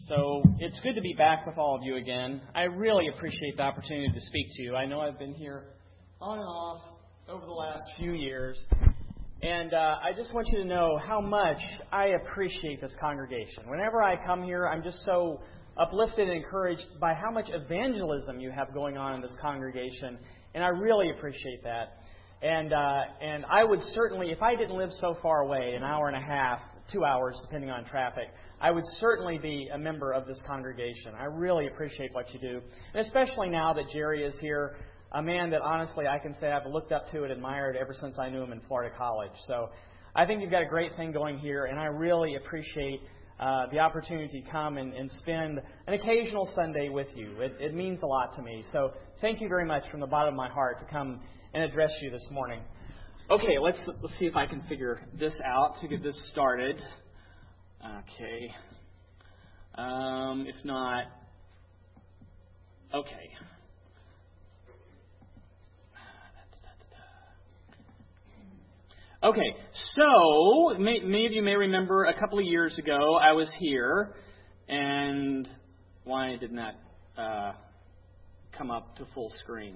So it's good to be back with all of you again. I really appreciate the opportunity to speak to you. I know I've been here on and off over the last few years. And I just want you to know how much I appreciate this congregation. Whenever I come here, I'm just so uplifted and encouraged by how much evangelism you have going on in this congregation. And I really appreciate that. And I would certainly, if I didn't live so far away, an hour and a half, 2 hours, depending on traffic, I would certainly be a member of this congregation. I really appreciate what you do. And especially now that Jerry is here, a man that honestly I can say I've looked up to and admired ever since I knew him in Florida College. So I think you've got a great thing going here, and I really appreciate the opportunity to come and spend an occasional Sunday with you. It means a lot to me. So thank you very much from the bottom of my heart to come and address you this morning. Okay, let's see if I can figure this out to get this started. Okay. If not, okay. Okay, so many of you may remember a couple of years ago I was here, and why didn't that come up to full screen?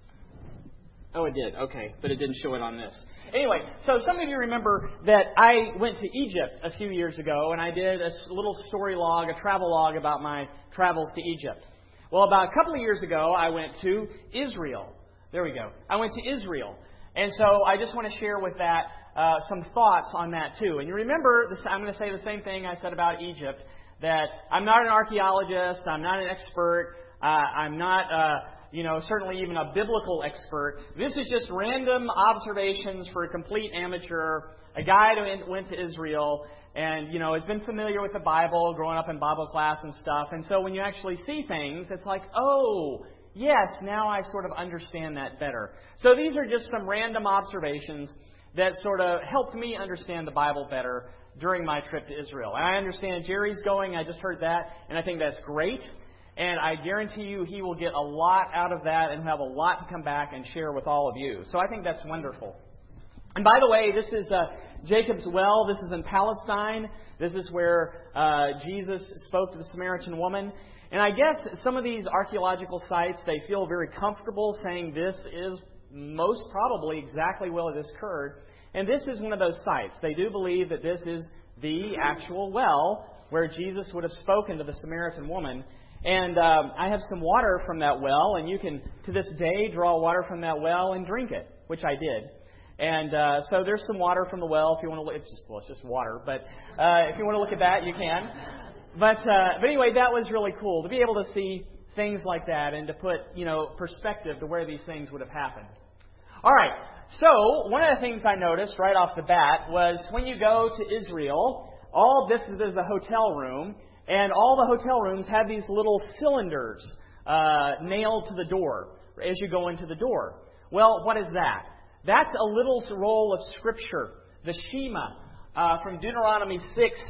Oh, it did. Okay, but it didn't show it on this. Anyway, so some of you remember that I went to Egypt a few years ago, and I did a little story log, a travel log about my travels to Egypt. Well, about a couple of years ago, I went to Israel. There we go. I went to Israel. And so I just want to share with that some thoughts on that, too. And you remember, I'm going to say the same thing I said about Egypt, that I'm not an archaeologist, I'm not an expert, I'm not certainly even a biblical expert. This is just random observations for a complete amateur, a guy who went to Israel and, has been familiar with the Bible, growing up in Bible class and stuff. And so when you actually see things, it's like, oh, yes, now I sort of understand that better. So these are just some random observations that sort of helped me understand the Bible better during my trip to Israel. And I understand Jerry's going, I just heard that, and I think that's great. And I guarantee you he will get a lot out of that and have a lot to come back and share with all of you. So I think that's wonderful. And by the way, this is Jacob's Well. This is in Palestine. This is where Jesus spoke to the Samaritan woman. And I guess some of these archaeological sites, they feel very comfortable saying this is most probably exactly where this occurred. And this is one of those sites. They do believe that this is the actual well where Jesus would have spoken to the Samaritan woman. And I have some water from that well, and you can, to this day, draw water from that well and drink it, which I did. And so there's some water from the well if you want to look. It's just water, but if you want to look at that, you can. But anyway, that was really cool to be able to see things like that and to put, perspective to where these things would have happened. All right. So one of the things I noticed right off the bat was when you go to Israel, all this is a hotel room, and all the hotel rooms have these little cylinders nailed to the door as you go into the door. Well, what is that? That's a little roll of Scripture, the Shema, from Deuteronomy 6,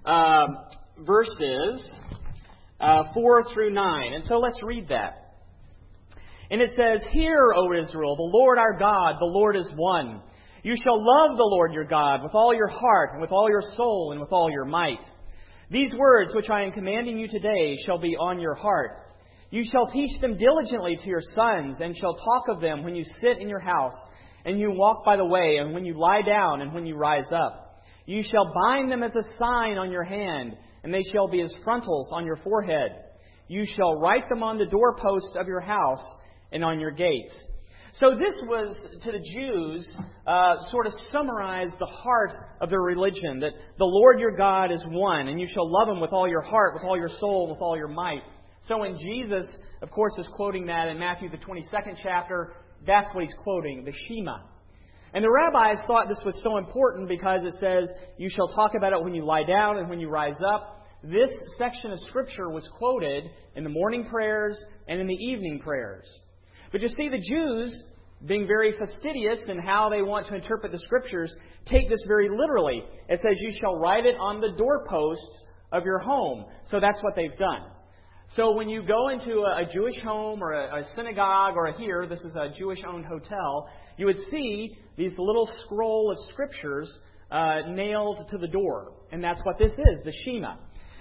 verses 4 through 9. And so let's read that. And it says, "Hear, O Israel, the Lord our God, the Lord is one. You shall love the Lord your God with all your heart and with all your soul and with all your might. These words which I am commanding you today shall be on your heart. You shall teach them diligently to your sons, and shall talk of them when you sit in your house, and you walk by the way, and when you lie down, and when you rise up. You shall bind them as a sign on your hand, and they shall be as frontals on your forehead. You shall write them on the doorposts of your house and on your gates." So this was, to the Jews, sort of summarized the heart of their religion, that the Lord your God is one, and you shall love Him with all your heart, with all your soul, with all your might. So when Jesus, of course, is quoting that in Matthew, the 22nd chapter, that's what He's quoting, the Shema. And the rabbis thought this was so important because it says, you shall talk about it when you lie down and when you rise up. This section of Scripture was quoted in the morning prayers and in the evening prayers. But you see, the Jews, being very fastidious in how they want to interpret the Scriptures, take this very literally. It says, you shall write it on the doorposts of your home. So that's what they've done. So when you go into a Jewish home or a synagogue or here, this is a Jewish-owned hotel, you would see these little scroll of Scriptures nailed to the door. And that's what this is, the Shema.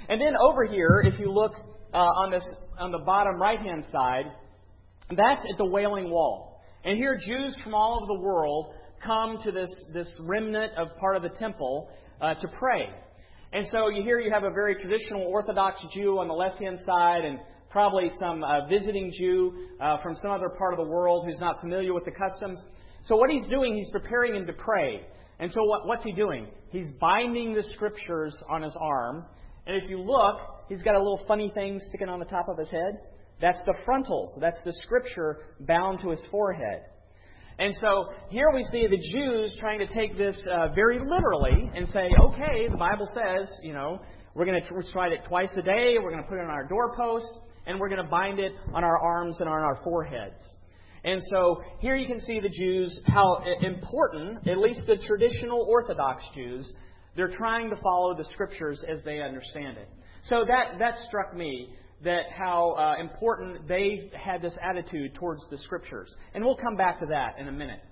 And then over here, if you look on the bottom right-hand side, that's at the Wailing Wall. And here Jews from all over the world come to this remnant of part of the temple to pray. And so you have a very traditional Orthodox Jew on the left-hand side and probably some visiting Jew from some other part of the world who's not familiar with the customs. So what he's doing, he's preparing him to pray. And so what's he doing? He's binding the Scriptures on his arm. And if you look, he's got a little funny thing sticking on the top of his head. That's the frontals. That's the Scripture bound to his forehead. And so here we see the Jews trying to take this very literally and say, okay, the Bible says, we're going to recite it twice a day, we're going to put it on our doorposts, and we're going to bind it on our arms and on our foreheads. And so here you can see the Jews, how important, at least the traditional Orthodox Jews, they're trying to follow the Scriptures as they understand it. So that struck me, that how important they had this attitude towards the Scriptures. And we'll come back to that in a minute.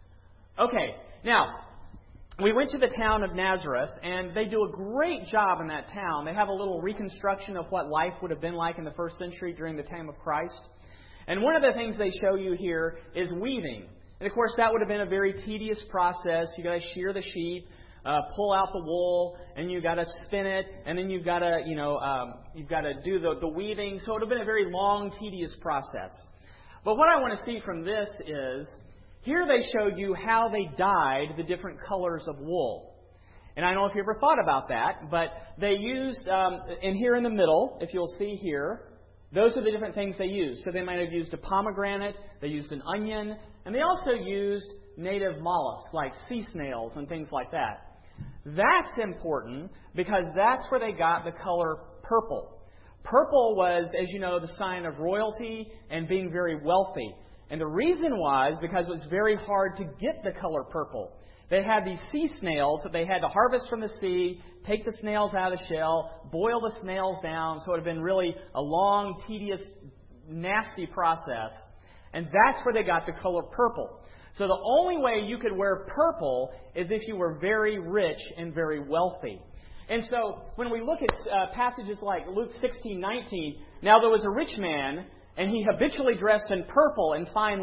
Okay, now, we went to the town of Nazareth, and they do a great job in that town. They have a little reconstruction of what life would have been like in the first century during the time of Christ. And one of the things they show you here is weaving. And of course, that would have been a very tedious process. You've got to shear the sheep, pull out the wool, and you've got to spin it, and then you've got to, you've got to do the weaving. So it would have been a very long, tedious process. But what I want to see from this is, here they showed you how they dyed the different colors of wool. And I don't know if you ever thought about that, but they used, and here in the middle, if you'll see here, those are the different things they used. So they might have used a pomegranate, they used an onion, and they also used native mollusks like sea snails and things like that. That's important because that's where they got the color purple. Purple was, as you know, the sign of royalty and being very wealthy. And the reason was because it was very hard to get the color purple. They had these sea snails that they had to harvest from the sea, take the snails out of the shell, boil the snails down. So it would have been really a long, tedious, nasty process. And that's where they got the color purple. So the only way you could wear purple is if you were very rich and very wealthy. And so when we look at passages like Luke 16:19, now there was a rich man, and he habitually dressed in purple and fine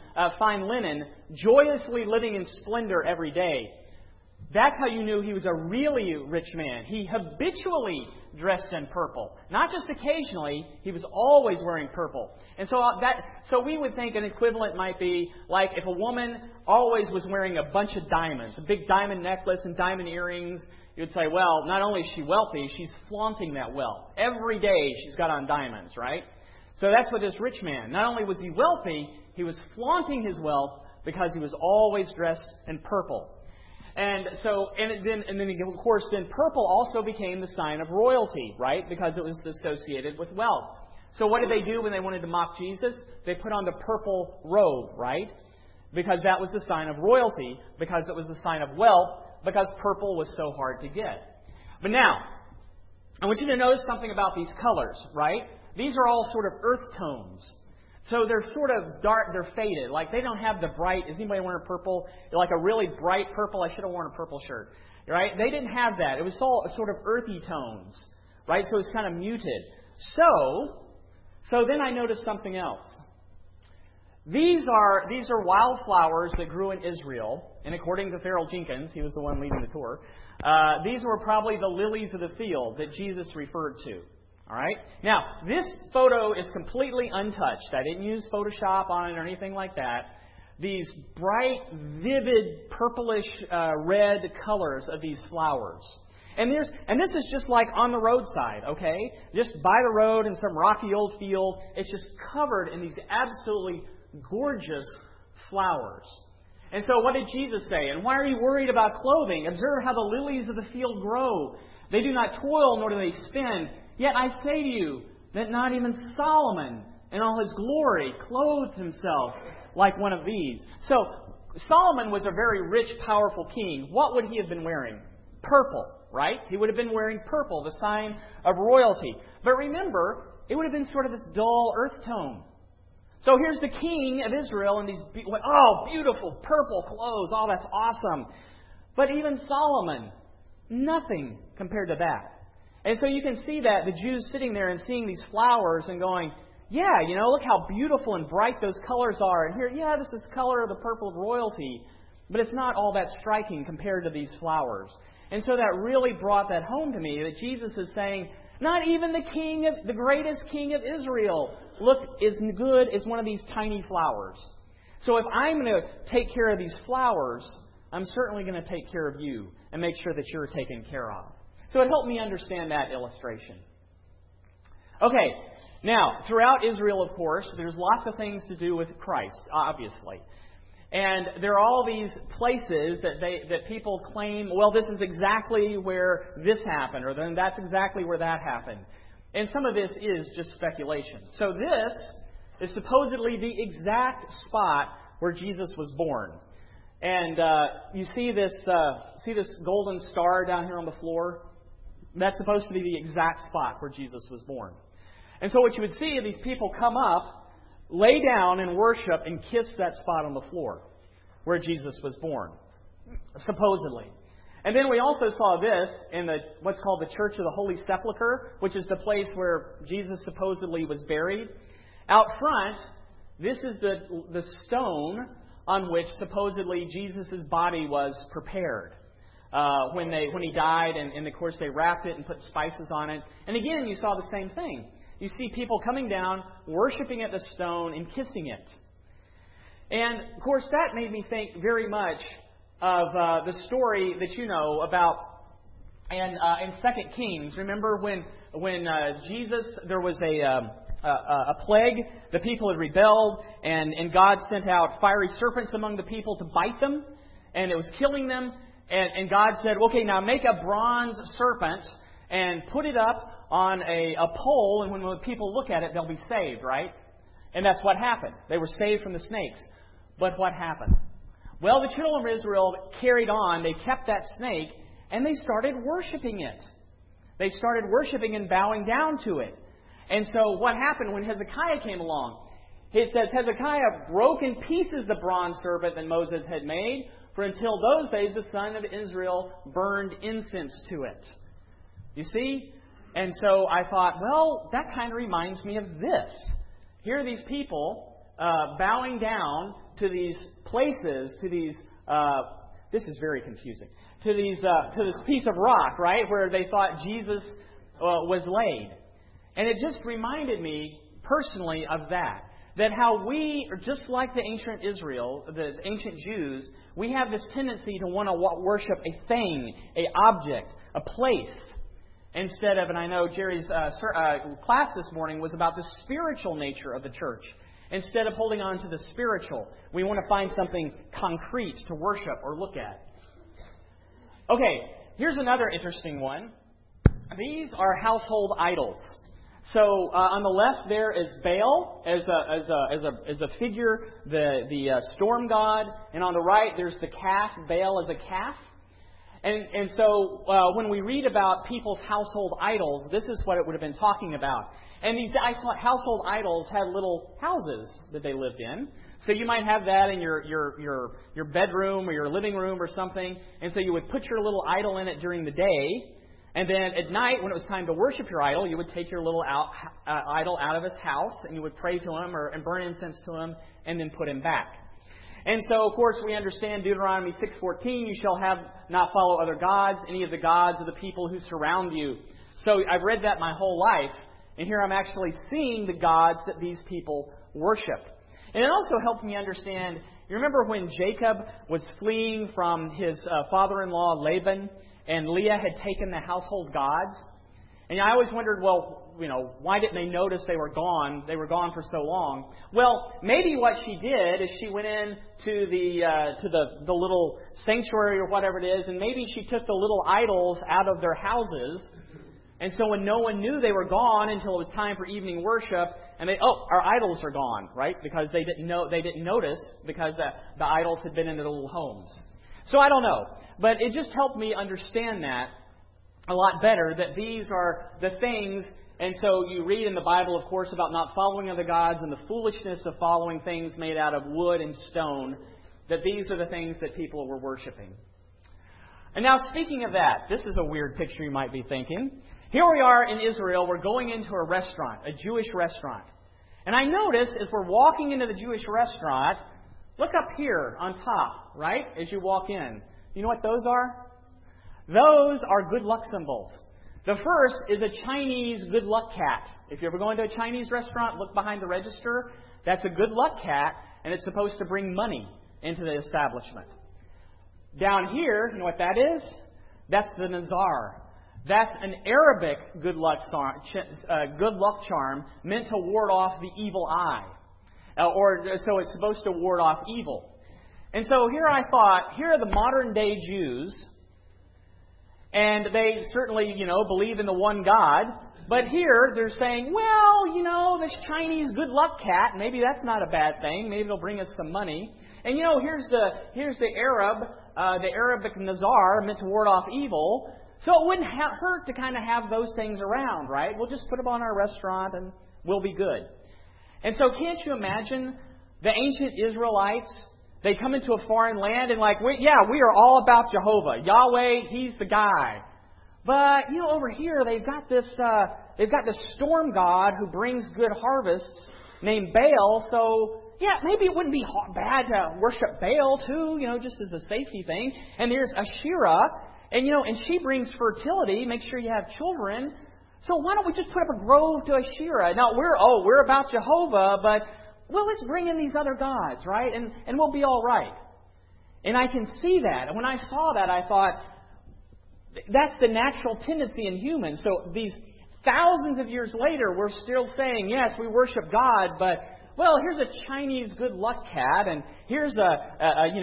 linen, joyously living in splendor every day. That's how you knew he was a really rich man. He habitually dressed in purple. Not just occasionally, he was always wearing purple. And so we would think an equivalent might be like if a woman always was wearing a bunch of diamonds, a big diamond necklace and diamond earrings, you'd say, well, not only is she wealthy, she's flaunting that wealth. Every day she's got on diamonds, right? So that's what this rich man. Not only was he wealthy, he was flaunting his wealth because he was always dressed in purple. And then of course, then purple also became the sign of royalty, right? Because it was associated with wealth. So what did they do when they wanted to mock Jesus? They put on the purple robe, right? Because that was the sign of royalty, because it was the sign of wealth, because purple was so hard to get. But now, I want you to notice something about these colors, right? These are all sort of earth tones. So they're sort of dark, they're faded. Like they don't have the bright, is anybody wearing purple? Like a really bright purple, I should have worn a purple shirt. Right? They didn't have that. It was all sort of earthy tones. Right? So it's kind of muted. So then I noticed something else. These are wildflowers that grew in Israel. And according to Farrell Jenkins, he was the one leading the tour, these were probably the lilies of the field that Jesus referred to. All right? Now, this photo is completely untouched. I didn't use Photoshop on it or anything like that. These bright, vivid, purplish red colors of these flowers. And this is just like on the roadside, okay? Just by the road in some rocky old field. It's just covered in these absolutely gorgeous flowers. And so what did Jesus say? And why are you worried about clothing? Observe how the lilies of the field grow. They do not toil, nor do they spin. Yet I say to you that not even Solomon in all his glory clothed himself like one of these. So Solomon was a very rich, powerful king. What would he have been wearing? Purple, right? He would have been wearing purple, the sign of royalty. But remember, it would have been sort of this dull earth tone. So here's the king of Israel in these beautiful purple clothes. Oh, that's awesome. But even Solomon, nothing compared to that. And so you can see that, the Jews sitting there and seeing these flowers and going, yeah, look how beautiful and bright those colors are. And here, yeah, this is the color of the purple of royalty. But it's not all that striking compared to these flowers. And so that really brought that home to me, that Jesus is saying, not even the greatest king of Israel, look as good as one of these tiny flowers. So if I'm going to take care of these flowers, I'm certainly going to take care of you and make sure that you're taken care of. So it helped me understand that illustration. Okay, now, throughout Israel, of course, there's lots of things to do with Christ, obviously. And there are all these places that people claim, well, this is exactly where this happened, or then that's exactly where that happened. And some of this is just speculation. So this is supposedly the exact spot where Jesus was born. And you see this golden star down here on the floor? That's supposed to be the exact spot where Jesus was born. And so what you would see are these people come up, lay down and worship and kiss that spot on the floor where Jesus was born, supposedly. And then we also saw this in what's called the Church of the Holy Sepulchre, which is the place where Jesus supposedly was buried. Out front, this is the stone on which supposedly Jesus' body was prepared when he died, and of course they wrapped it and put spices on it. And again, you saw the same thing. You see people coming down, worshiping at the stone and kissing it. And of course that made me think very much of the story that you know about in 2 Kings. Remember when Jesus, there was a plague, the people had rebelled, and God sent out fiery serpents among the people to bite them, and it was killing them. And God said, okay, now make a bronze serpent and put it up on a pole, and when people look at it, they'll be saved, right? And that's what happened. They were saved from the snakes. But what happened? Well, the children of Israel carried on. They kept that snake, and they started worshiping it. They started worshiping and bowing down to it. And so what happened when Hezekiah came along? It says Hezekiah broke in pieces the bronze serpent that Moses had made, for until those days the son of Israel burned incense to it. You see? And so I thought, well, that kind of reminds me of this. Here are these people bowing down to these places, to these, this is very confusing, to this piece of rock, right, where they thought Jesus was laid. And it just reminded me personally of that how we, just like the ancient Israel, the ancient Jews, we have this tendency to want to worship a thing, an object, a place, instead of, and I know Jerry's class this morning was about the spiritual nature of the church. Instead of holding on to the spiritual, we want to find something concrete to worship or look at. Okay, here's another interesting one. These are household idols. So on the left there is Baal as a figure, the storm god, and on the right there's the calf, Baal as a calf. And so when we read about people's household idols, this is what it would have been talking about. And these household idols had little houses that they lived in. So you might have that in your bedroom or your living room or something. And so you would put your little idol in it during the day. And then at night, when it was time to worship your idol, you would take your little idol out of his house and you would pray to him and burn incense to him and then put him back. And so, of course, we understand Deuteronomy 6:14, you shall not follow other gods, any of the gods of the people who surround you. So I've read that my whole life, and here I'm actually seeing the gods that these people worship. And it also helped me understand, you remember when Jacob was fleeing from his father-in-law Laban, and Leah had taken the household gods? And I always wondered, well, why didn't they notice they were gone? They were gone for so long. Well, maybe what she did is she went in to the little sanctuary or whatever it is, and maybe she took the little idols out of their houses. And so when no one knew they were gone until it was time for evening worship, and our idols are gone, right? Because they didn't notice because the idols had been in their little homes. So I don't know, but it just helped me understand that a lot better, that these are the things. And so you read in the Bible, of course, about not following other gods and the foolishness of following things made out of wood and stone, that these are the things that people were worshiping. And now, speaking of that, this is a weird picture you might be thinking. Here we are in Israel. We're going into a restaurant, a Jewish restaurant. And I noticed as we're walking into the Jewish restaurant, look up here on top, right, as you walk in. You know what those are? Those are good luck symbols. The first is a Chinese good luck cat. If you ever go into a Chinese restaurant, look behind the register. That's a good luck cat, and it's supposed to bring money into the establishment. Down here, you know what that is? That's the Nazar. That's an Arabic good luck charm meant to ward off the evil eye. So it's supposed to ward off evil. And so here I thought, here are the modern day Jews, and they certainly, believe in the one God. But here they're saying, well, this Chinese good luck cat, maybe that's not a bad thing. Maybe it'll bring us some money. And here's the Arabic Nazar meant to ward off evil. So it wouldn't hurt to kind of have those things around, right? We'll just put them on our restaurant and we'll be good. And so can't you imagine the ancient Israelites? They come into a foreign land and we are all about Jehovah. Yahweh, He's the guy. But, over here they've got this storm god who brings good harvests named Baal. So, maybe it wouldn't be bad to worship Baal too, just as a safety thing. And there's Asherah, and she brings fertility, make sure you have children. So why don't we just put up a grove to Asherah? Now, we're about Jehovah, but let's bring in these other gods, right? And we'll be all right. And I can see that. And when I saw that, I thought, that's the natural tendency in humans. So these thousands of years later, we're still saying, yes, we worship God, but, here's a Chinese good luck cat, and here's an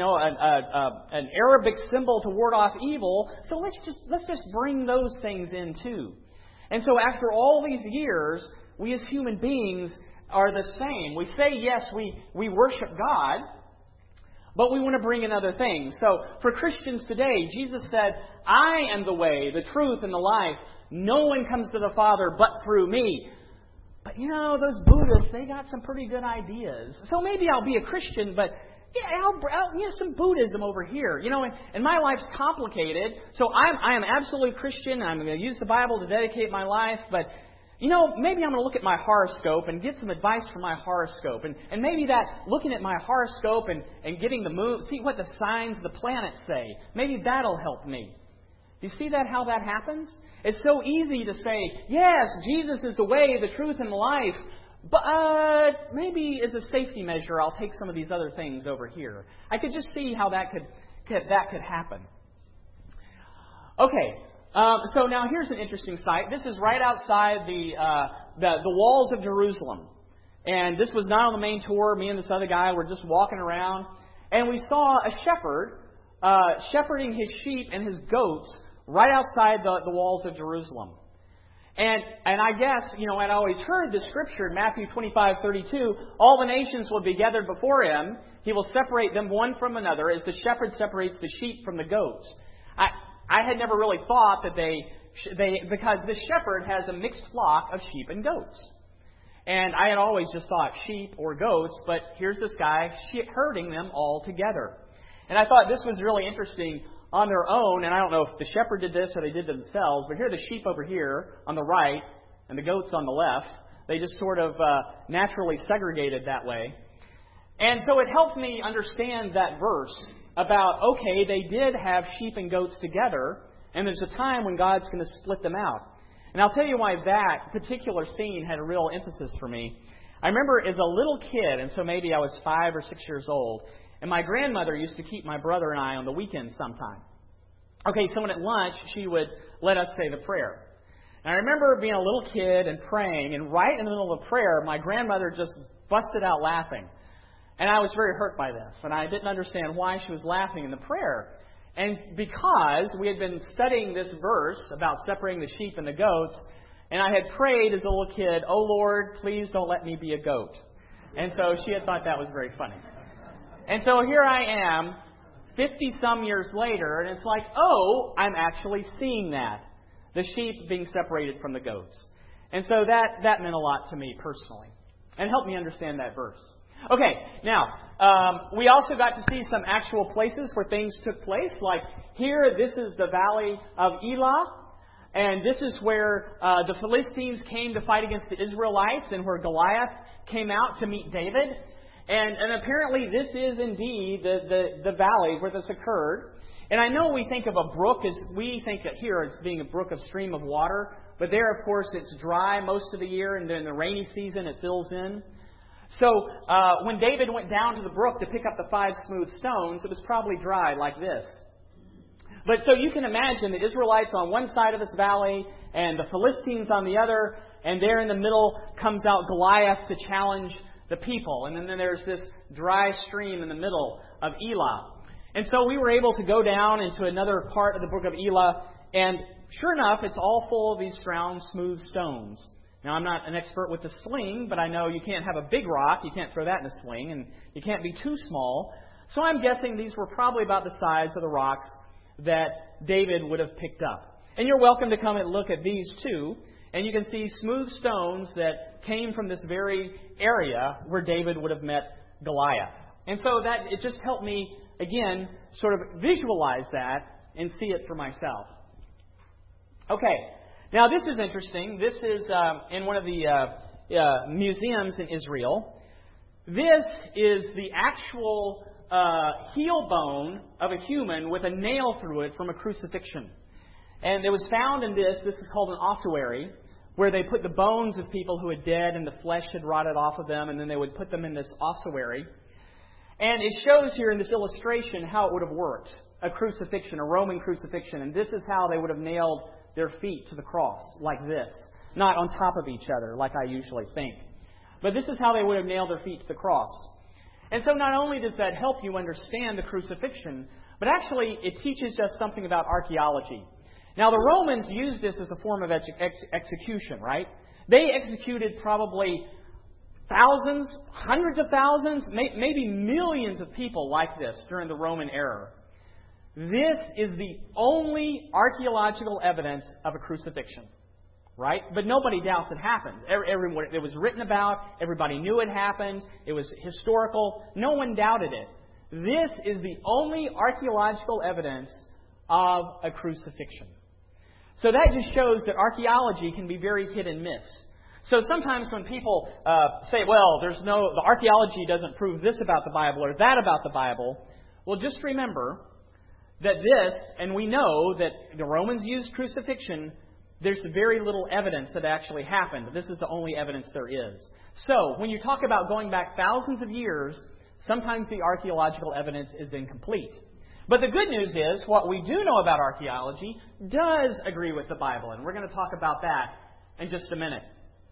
Arabic symbol to ward off evil. So let's just bring those things in too. And so after all these years, we as human beings are the same. We say, yes, we worship God, but we want to bring in other things. So for Christians today, Jesus said, I am the way, the truth, and the life. No one comes to the Father but through me. But those Buddhists, they got some pretty good ideas. So maybe I'll be a Christian, but I'll some Buddhism over here. And my life's complicated. So I am absolutely Christian. I'm going to use the Bible to dedicate my life, but maybe I'm going to look at my horoscope and get some advice from my horoscope. And maybe that looking at my horoscope and getting the moon, see what the signs of the planets say, maybe that'll help me. Do you see how that happens? It's so easy to say, yes, Jesus is the way, the truth, and the life, but maybe as a safety measure, I'll take some of these other things over here. I could just see how that could happen. Okay. So now here's an interesting sight. This is right outside the walls of Jerusalem. And this was not on the main tour. Me and this other guy were just walking around. And we saw a shepherd shepherding his sheep and his goats right outside the walls of Jerusalem. And I guess, I'd always heard the scripture in Matthew 25:32, all the nations will be gathered before him. He will separate them one from another as the shepherd separates the sheep from the goats. I had never really thought that because this shepherd has a mixed flock of sheep and goats. And I had always just thought sheep or goats, but here's this guy herding them all together. And I thought this was really interesting on their own, and I don't know if the shepherd did this or they did it themselves, but here are the sheep over here on the right and the goats on the left. They just sort of naturally segregated that way. And so it helped me understand that verse about, okay, they did have sheep and goats together, and there's a time when God's going to split them out. And I'll tell you why that particular scene had a real emphasis for me. I remember as a little kid, and so maybe I was 5 or 6 years old, and my grandmother used to keep my brother and I on the weekends sometime. Okay, so when at lunch, she would let us say the prayer. And I remember being a little kid and praying, and right in the middle of the prayer, my grandmother just busted out laughing. And I was very hurt by this, and I didn't understand why she was laughing in the prayer. And because we had been studying this verse about separating the sheep and the goats, and I had prayed as a little kid, "Oh Lord, please don't let me be a goat." And so she had thought that was very funny. And so here I am, 50-some years later, and it's like, oh, I'm actually seeing that. The sheep being separated from the goats. And so that meant a lot to me personally. And helped me understand that verse. Okay, now, we also got to see some actual places where things took place. Like here, this is the Valley of Elah. And this is where the Philistines came to fight against the Israelites, and where Goliath came out to meet David. And apparently this is indeed the valley where this occurred. And I know we think of a brook as we think it here as being a brook, a stream of water. But there, of course, it's dry most of the year, and then in the rainy season it fills in. So when David went down to the brook to pick up the 5 smooth stones, it was probably dry like this. But so you can imagine the Israelites on one side of this valley and the Philistines on the other, and there in the middle comes out Goliath to challenge the people. And then there's this dry stream in the middle of Elah. And so we were able to go down into another part of the book of Elah, and sure enough, it's all full of these round, smooth stones. Now, I'm not an expert with the sling, but I know you can't have a big rock, you can't throw that in a sling, and you can't be too small. So I'm guessing these were probably about the size of the rocks that David would have picked up. And you're welcome to come and look at these too. And you can see smooth stones that came from this very area where David would have met Goliath. And so that it just helped me, again, sort of visualize that and see it for myself. Okay, now this is interesting. This is in one of the museums in Israel. This is the actual heel bone of a human with a nail through it from a crucifixion. And it was found in this is called an ossuary, where they put the bones of people who had died and the flesh had rotted off of them, and then they would put them in this ossuary. And it shows here in this illustration how it would have worked. A crucifixion, a Roman crucifixion. And this is how they would have nailed their feet to the cross, like this. Not on top of each other, like I usually think. But this is how they would have nailed their feet to the cross. And so not only does that help you understand the crucifixion, but actually it teaches us something about archaeology. Now, the Romans used this as a form of execution, right? They executed probably thousands, hundreds of thousands, maybe millions of people like this during the Roman era. This is the only archaeological evidence of a crucifixion, right? But nobody doubts it happened. It was written about. Everybody knew it happened. It was historical. No one doubted it. This is the only archaeological evidence of a crucifixion. So that just shows that archaeology can be very hit and miss. So sometimes when people say, well, the archaeology doesn't prove this about the Bible or that about the Bible, well, just remember that this, and we know that the Romans used crucifixion, there's very little evidence that actually happened. This is the only evidence there is. So when you talk about going back thousands of years, sometimes the archaeological evidence is incomplete. But the good news is, what we do know about archaeology does agree with the Bible, and we're going to talk about that in just a minute.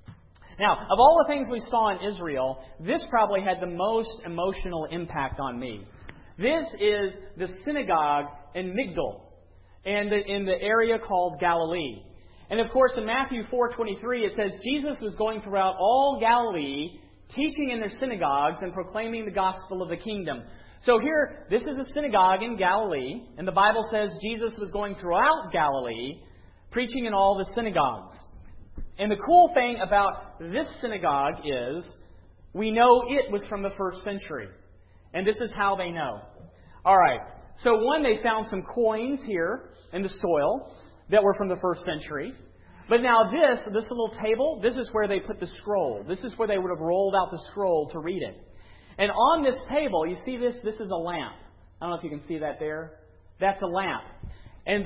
Now, of all the things we saw in Israel, this probably had the most emotional impact on me. This is the synagogue in Migdal, and in the area called Galilee. And of course, in Matthew 4:23, it says Jesus was going throughout all Galilee, teaching in their synagogues and proclaiming the gospel of the kingdom. So here, this is a synagogue in Galilee, and the Bible says Jesus was going throughout Galilee, preaching in all the synagogues. And the cool thing about this synagogue is, we know it was from the first century. And this is how they know. All right. So one, they found some coins here in the soil that were from the first century. But now this little table, this is where they put the scroll. This is where they would have rolled out the scroll to read it. And on this table, you see this? This is a lamp. I don't know if you can see that there. That's a lamp. And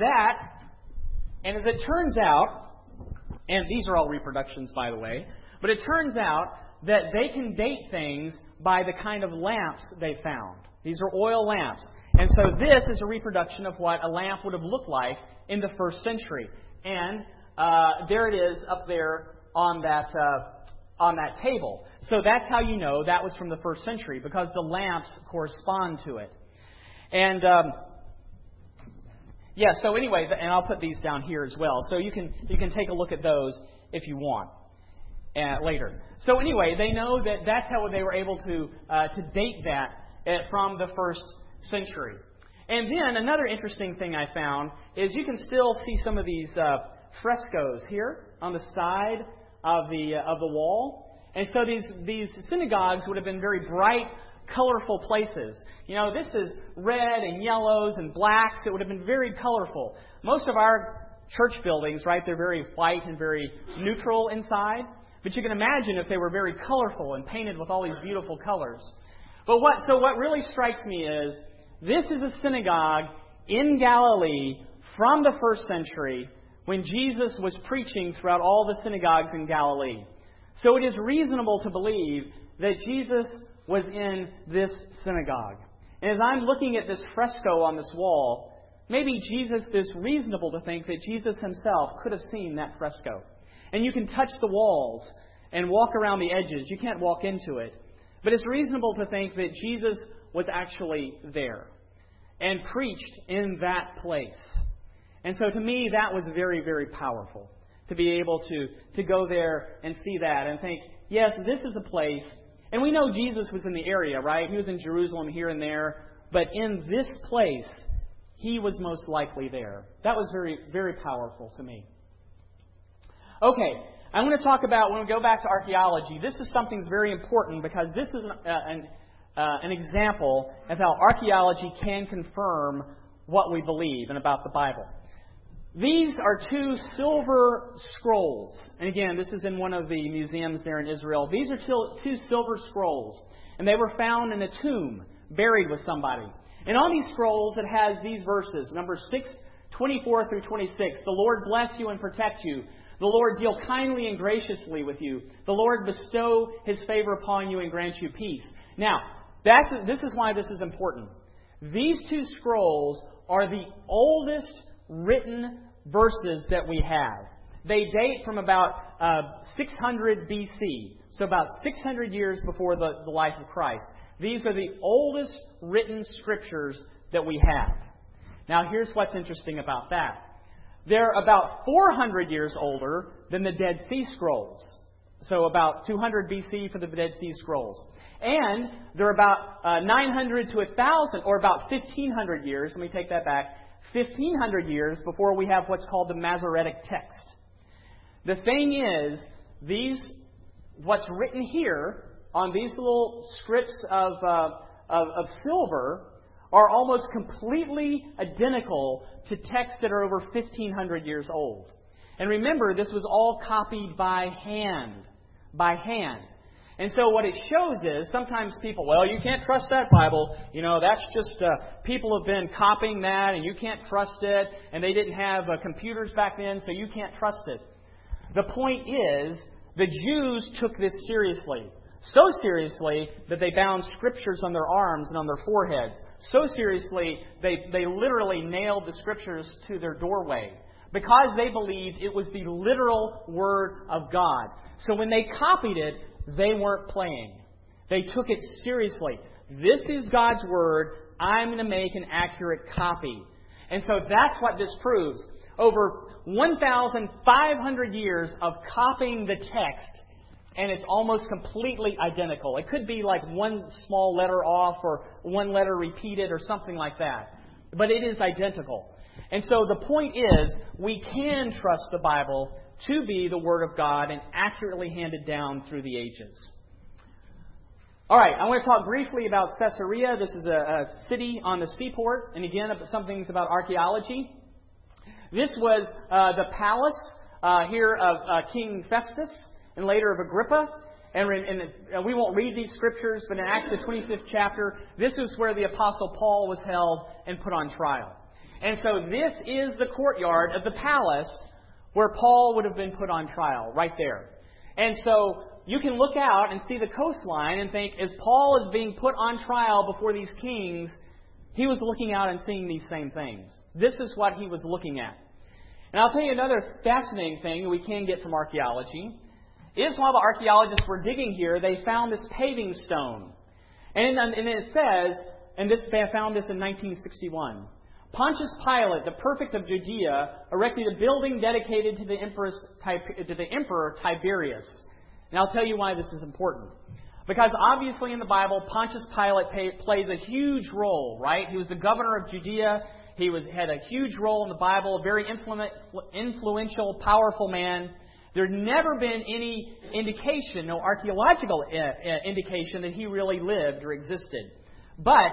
as it turns out, and these are all reproductions, by the way, but it turns out that they can date things by the kind of lamps they found. These are oil lamps. And so this is a reproduction of what a lamp would have looked like in the first century. And there it is up there on that table. So that's how you know that was from the first century, because the lamps correspond to it. And so anyway, and I'll put these down here as well. So you can take a look at those if you want later. So anyway, they know that that's how they were able to date that from the first century. And then another interesting thing I found is you can still see some of these frescoes here on the side of the wall. And so these synagogues would have been very bright, colorful places. You know, this is red and yellows and blacks. It would have been very colorful. Most of our church buildings, right? They're very white and very neutral inside. But you can imagine if they were very colorful and painted with all these beautiful colors. But what really strikes me is this is a synagogue in Galilee from the first century when Jesus was preaching throughout all the synagogues in Galilee. So it is reasonable to believe that Jesus was in this synagogue. And as I'm looking at this fresco on this wall, maybe it's reasonable to think that Jesus himself could have seen that fresco. And you can touch the walls and walk around the edges. You can't walk into it. But it's reasonable to think that Jesus was actually there and preached in that place. And so to me, that was very, very powerful, to be able to go there and see that and think, yes, this is a place. And we know Jesus was in the area, right? He was in Jerusalem here and there. But in this place, he was most likely there. That was very, very powerful to me. Okay, I'm going to talk about, when we go back to archaeology, this is something that's very important because this is an example of how archaeology can confirm what we believe and about the Bible. These are 2 silver scrolls. And again, this is in one of the museums there in Israel. These are 2 silver scrolls. And they were found in a tomb, buried with somebody. And on these scrolls, it has these verses, Numbers 6:24 through 26. The Lord bless you and protect you. The Lord deal kindly and graciously with you. The Lord bestow His favor upon you and grant you peace. Now, this is why this is important. These 2 scrolls are the oldest written verses that we have. They date from about 600 BC, so about 600 years before the life of Christ. These are the oldest written scriptures that we have. Now, here's what's interesting about that. They're about 400 years older than the Dead Sea Scrolls. So about 200 BC for the Dead Sea Scrolls. And they're about 900 to 1,000, or about 1,500 years, let me take that back, 1,500 years before we have what's called the Masoretic text. The thing is, what's written here on these little strips of silver are almost completely identical to texts that are over 1,500 years old. And remember, this was all copied by hand. By hand. And so what it shows is, sometimes people, well, you can't trust that Bible. You know, that's just, people have been copying that and you can't trust it. And they didn't have computers back then, so you can't trust it. The point is, the Jews took this seriously. So seriously that they bound scriptures on their arms and on their foreheads. So seriously, they literally nailed the scriptures to their doorway. Because they believed it was the literal Word of God. So when they copied it, they weren't playing. They took it seriously. This is God's Word. I'm going to make an accurate copy. And so that's what this proves. Over 1,500 years of copying the text, and it's almost completely identical. It could be like one small letter off or one letter repeated or something like that. But it is identical. And so the point is, we can trust the Bible to be the Word of God and accurately handed down through the ages. All right, I want to talk briefly about Caesarea. This is a city on the seaport. And again, some things about archaeology. This was the palace here of King Festus and later of Agrippa. And we won't read these scriptures, but in Acts the 25th chapter, this is where the Apostle Paul was held and put on trial. And so this is the courtyard of the palace where Paul would have been put on trial, right there. And so you can look out and see the coastline and think, as Paul is being put on trial before these kings, he was looking out and seeing these same things. This is what he was looking at. And I'll tell you another fascinating thing we can get from archaeology is while the archaeologists were digging here, they found this paving stone. And it says, they found this in 1961, Pontius Pilate, the prefect of Judea, erected a building dedicated to the Emperor Tiberius. And I'll tell you why this is important. Because obviously in the Bible, Pontius Pilate plays a huge role, right? He was the governor of Judea. He had a huge role in the Bible, a very influential, powerful man. There's never been any indication, no archaeological indication that he really lived or existed. But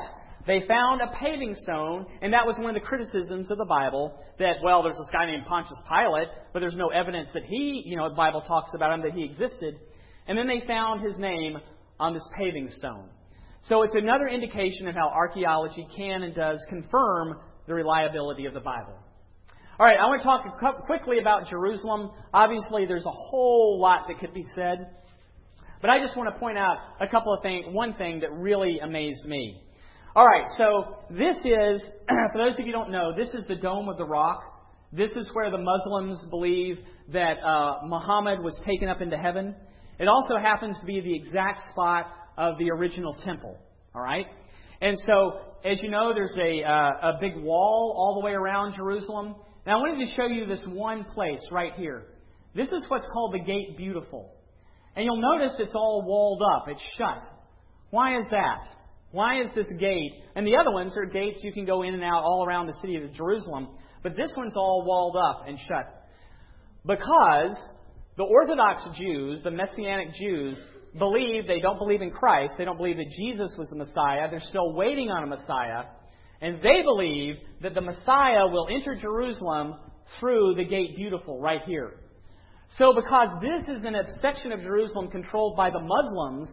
they found a paving stone, and that was one of the criticisms of the Bible, that, well, there's this guy named Pontius Pilate, but there's no evidence that the Bible talks about him, that he existed. And then they found his name on this paving stone. So it's another indication of how archaeology can and does confirm the reliability of the Bible. All right, I want to talk quickly about Jerusalem. Obviously, there's a whole lot that could be said. But I just want to point out a couple of things. One thing that really amazed me. All right, so this is, for those of you who don't know, this is the Dome of the Rock. This is where the Muslims believe that Muhammad was taken up into heaven. It also happens to be the exact spot of the original temple. All right? And so, as you know, there's a big wall all the way around Jerusalem. Now, I wanted to show you this one place right here. This is what's called the Gate Beautiful. And you'll notice it's all walled up. It's shut. Why is that? Why is this gate? And the other ones are gates you can go in and out all around the city of Jerusalem. But this one's all walled up and shut. Because the Orthodox Jews, the Messianic Jews, they don't believe in Christ. They don't believe that Jesus was the Messiah. They're still waiting on a Messiah. And they believe that the Messiah will enter Jerusalem through the Gate Beautiful right here. So because this is in a section of Jerusalem controlled by the Muslims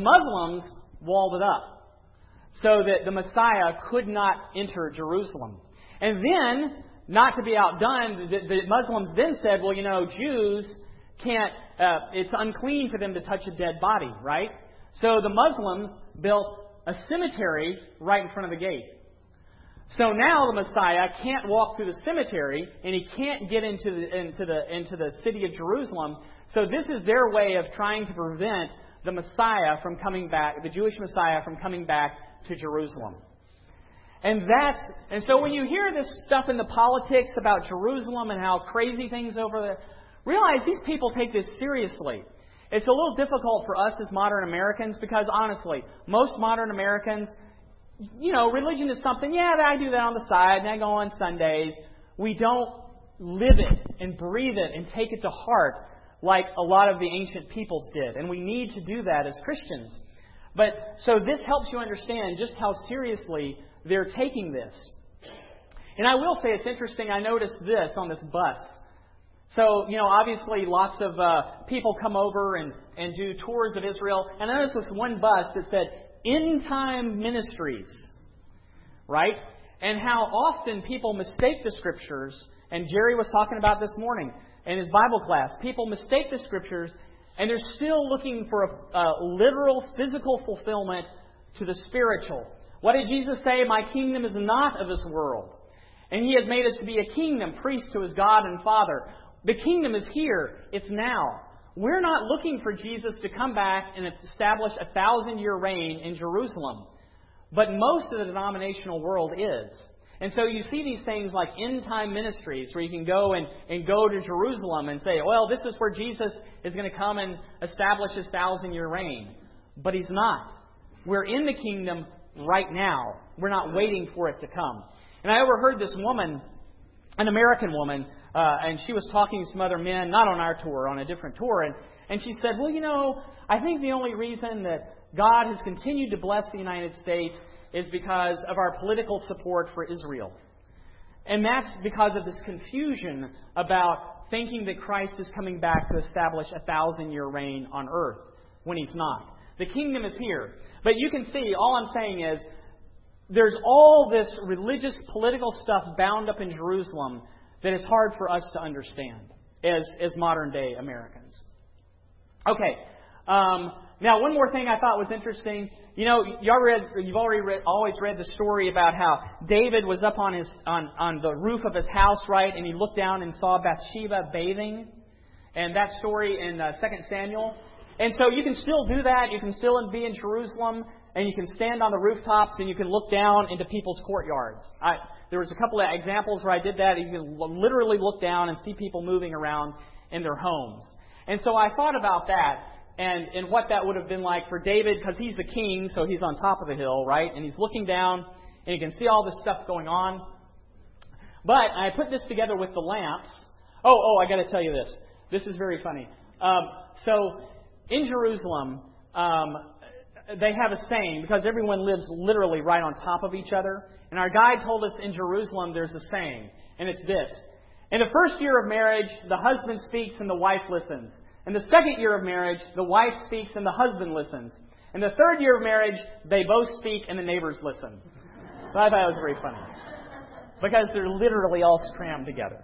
walled it up so that the Messiah could not enter Jerusalem. And then, not to be outdone, the Muslims then said, well, Jews can't, it's unclean for them to touch a dead body, right? So the Muslims built a cemetery right in front of the gate. So now the Messiah can't walk through the cemetery, and he can't get into the city of Jerusalem. So this is their way of trying to prevent the Messiah from coming back, the Jewish Messiah from coming back to Jerusalem. And so when you hear this stuff in the politics about Jerusalem and how crazy things over there, realize these people take this seriously. It's a little difficult for us as modern Americans because, honestly, most modern Americans, religion is something, I do that on the side, and I go on Sundays. We don't live it and breathe it and take it to heart like a lot of the ancient peoples did. And we need to do that as Christians. But so this helps you understand just how seriously they're taking this. And I will say it's interesting, I noticed this on this bus. So, obviously lots of people come over and do tours of Israel. And I noticed this one bus that said, End Time Ministries, right? And how often people mistake the Scriptures, and Jerry was talking about this morning in his Bible class. People mistake the Scriptures, and they're still looking for a literal, physical fulfillment to the spiritual. What did Jesus say? My kingdom is not of this world. And He has made us to be a kingdom, priest to His God and Father. The kingdom is here. It's now. We're not looking for Jesus to come back and establish a 1,000-year reign in Jerusalem. But most of the denominational world is. And so you see these things like end-time ministries where you can go and go to Jerusalem and say, well, this is where Jesus is going to come and establish His 1,000-year reign. But He's not. We're in the kingdom right now. We're not waiting for it to come. And I overheard this woman, an American woman, and she was talking to some other men, not on our tour, on a different tour. And she said, well, I think the only reason that God has continued to bless the United States is because of our political support for Israel. And that's because of this confusion about thinking that Christ is coming back to establish a 1,000-year reign on earth when He's not. The kingdom is here. But you can see, all I'm saying is, there's all this religious, political stuff bound up in Jerusalem that is hard for us to understand as modern-day Americans. Okay. Now, one more thing I thought was interesting. You've always read the story about how David was up on the roof of his house, right, and he looked down and saw Bathsheba bathing, and that story in 2 Samuel. And so you can still do that. You can still be in Jerusalem, and you can stand on the rooftops, and you can look down into people's courtyards. There was a couple of examples where I did that. You can literally look down and see people moving around in their homes. And so I thought about that and what that would have been like for David, because he's the king, so he's on top of the hill, right? And he's looking down, and you can see all this stuff going on. But I put this together with the lamps. I got to tell you this. This is very funny. So in Jerusalem, they have a saying, because everyone lives literally right on top of each other. And our guide told us in Jerusalem there's a saying, and it's this. In the first year of marriage, the husband speaks and the wife listens. In the second year of marriage, the wife speaks and the husband listens. In the third year of marriage, they both speak and the neighbors listen. So I thought it was very funny. Because they're literally all crammed together.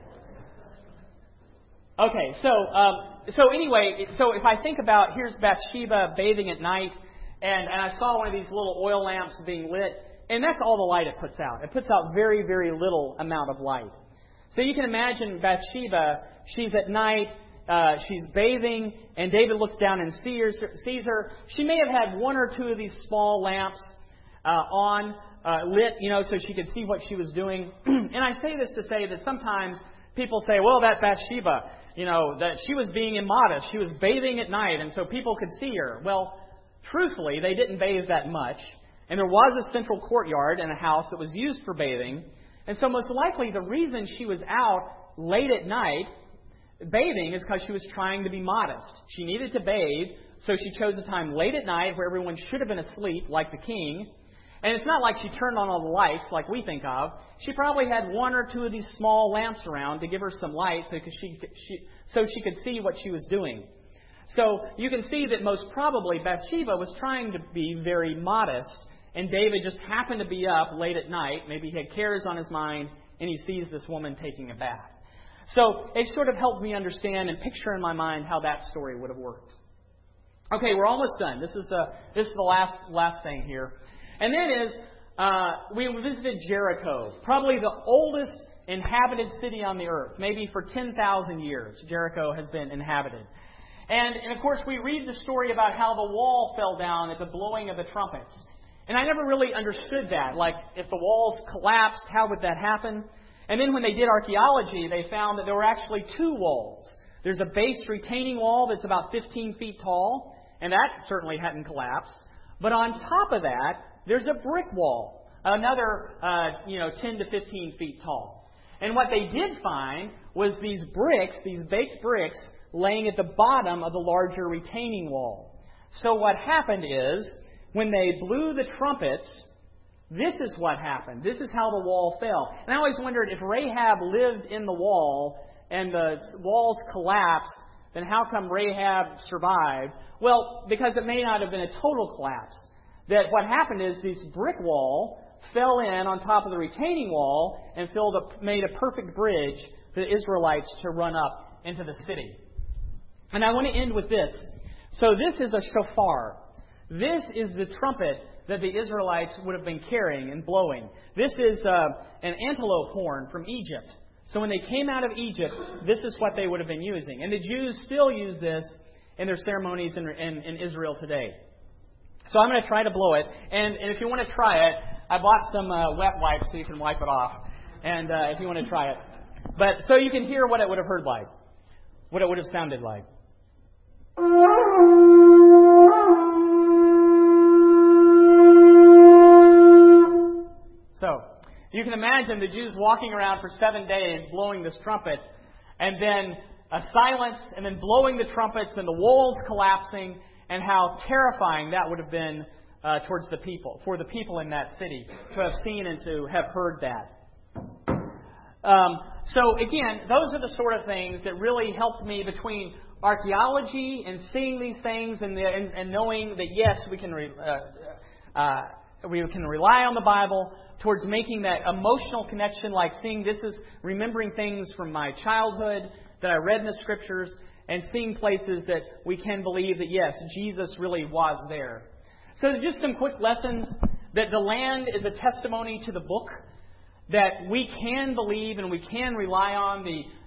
Okay, so anyway, so if I think about, here's Bathsheba bathing at night, and I saw one of these little oil lamps being lit, and that's all the light it puts out. It puts out very, very little amount of light. So you can imagine Bathsheba, she's at night, she's bathing, and David looks down and sees her. She may have had one or two of these small lamps lit, so she could see what she was doing. And I say this to say that sometimes people say, well, that Bathsheba, that she was being immodest. She was bathing at night, and so people could see her. Well, truthfully, they didn't bathe that much. And there was a central courtyard in a house that was used for bathing. And so most likely the reason she was out late at night bathing is because she was trying to be modest. She needed to bathe, so she chose a time late at night where everyone should have been asleep, like the king. And it's not like she turned on all the lights like we think of. She probably had one or two of these small lamps around to give her some light so she could see what she was doing. So you can see that most probably Bathsheba was trying to be very modest, and David just happened to be up late at night. Maybe he had cares on his mind, and he sees this woman taking a bath. So it sort of helped me understand and picture in my mind how that story would have worked. Okay, we're almost done. This is the last thing here. And then we visited Jericho, probably the oldest inhabited city on the earth. Maybe for 10,000 years, Jericho has been inhabited. And of course, we read the story about how the wall fell down at the blowing of the trumpets. And I never really understood that. Like, if the walls collapsed, how would that happen? And then when they did archaeology, they found that there were actually two walls. There's a base retaining wall that's about 15 feet tall, and that certainly hadn't collapsed. But on top of that, there's a brick wall, another 10 to 15 feet tall. And what they did find was these bricks, these baked bricks, laying at the bottom of the larger retaining wall. So what happened is, when they blew the trumpets, this is what happened. This is how the wall fell. And I always wondered, if Rahab lived in the wall and the walls collapsed, then how come Rahab survived? Well, because it may not have been a total collapse. That what happened is this brick wall fell in on top of the retaining wall and made a perfect bridge for the Israelites to run up into the city. And I want to end with this. So this is a shofar. This is the trumpet that the Israelites would have been carrying and blowing. This is an antelope horn from Egypt. So when they came out of Egypt, this is what they would have been using. And the Jews still use this in their ceremonies in Israel today. So I'm going to try to blow it. And if you want to try it, I bought some wet wipes so you can wipe it off. And if you want to try it. But so you can hear what it would have heard like. What it would have sounded like. So you can imagine the Jews walking around for 7 days blowing this trumpet, and then a silence, and then blowing the trumpets, and the walls collapsing, and how terrifying that would have been towards the people, for the people in that city, to have seen and to have heard that. So again, those are the sort of things that really helped me between archaeology and seeing these things and knowing that yes, we can rely on the Bible, towards making that emotional connection, like seeing remembering things from my childhood that I read in the Scriptures, and seeing places that we can believe that yes, Jesus really was there. So just some quick lessons, that the land is a testimony to the book, that we can believe and we can rely on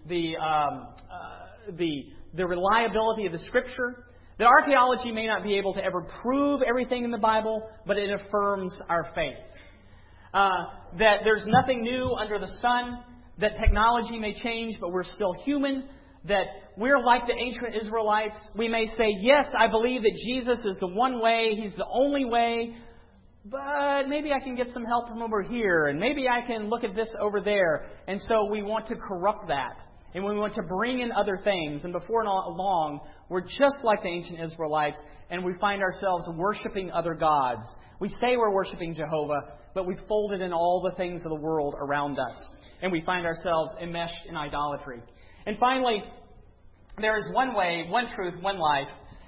the reliability of the Scripture. That archaeology may not be able to ever prove everything in the Bible, but it affirms our faith. That there's nothing new under the sun, that technology may change, but we're still human, that we're like the ancient Israelites. We may say, yes, I believe that Jesus is the one way, He's the only way, but maybe I can get some help from over here, and maybe I can look at this over there. And so we want to corrupt that. and when we want to bring in other things. And before long, we're just like the ancient Israelites, and we find ourselves worshiping other gods. We say we're worshiping Jehovah, but we've folded in all the things of the world around us, and we find ourselves enmeshed in idolatry. And finally, there is one way, one truth, one life,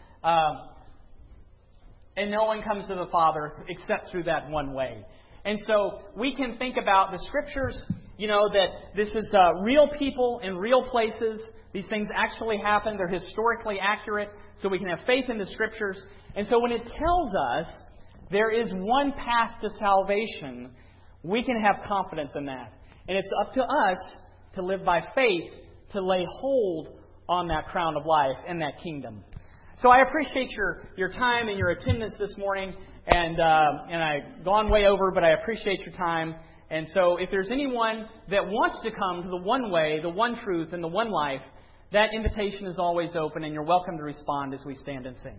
and no one comes to the Father except through that one way. And so we can think about the Scriptures, that this is real people in real places. These things actually happen. They're historically accurate. So we can have faith in the Scriptures. And so when it tells us there is one path to salvation, we can have confidence in that. And it's up to us to live by faith, to lay hold on that crown of life and that kingdom. So I appreciate your time and your attendance this morning. And I've gone way over, but I appreciate your time. And so if there's anyone that wants to come to the one way, the one truth, and the one life, that invitation is always open, and you're welcome to respond as we stand and sing.